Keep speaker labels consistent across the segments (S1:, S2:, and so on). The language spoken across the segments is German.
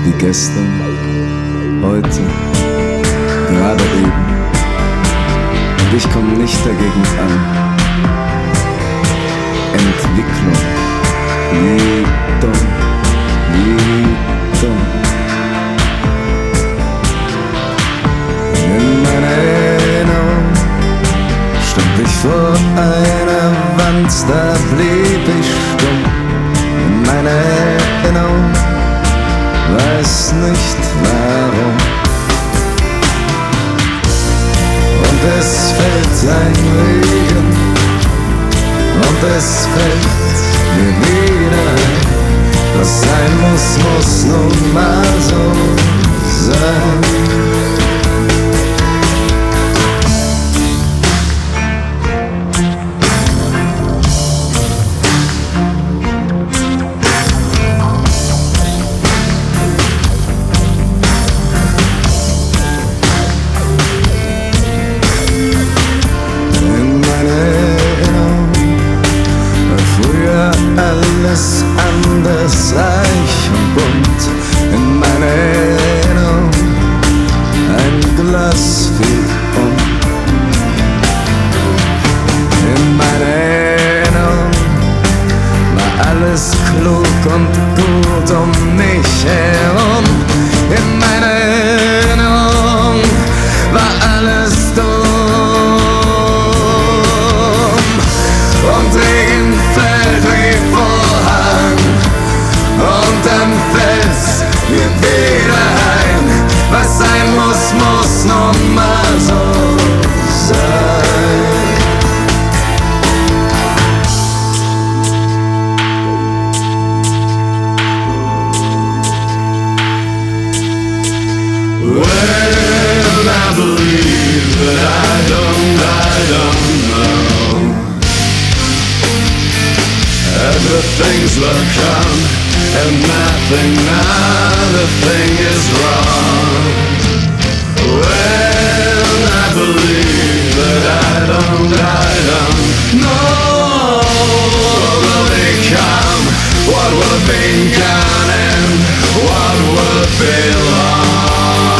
S1: wie gestern, heute, gerade eben. Und ich komm nicht dagegen an. Entwicklung, wie dumm, wie dumm. In meiner Erinnerung stand ich vor einer Wand, da blieb ich stumm. In meiner Erinnerung weiß nicht warum. Und es fällt ein Regen, und es fällt mir wieder ein, was sein muss, muss nun mal so sein. Alles anders, reich und bunt. In meiner Erinnerung ein Glas fiel um. In meiner Erinnerung war alles klug und gut um mich herum. In meiner Erinnerung war alles dumm. Und Regen fällt wie Vorhang, und dann fällt's mir wieder ein, was sein muss, muss nun mal so sein. Well, I believe that I don't know. Everything's will come, and nothing, other thing is wrong. Well, I believe that I don't know. Will they come? What will be gone, and what will be long?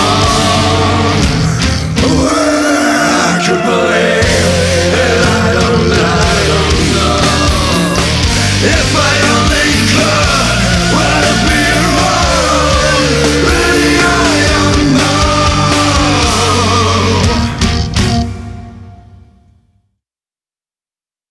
S1: Well, I could believe that I don't know. If I only could.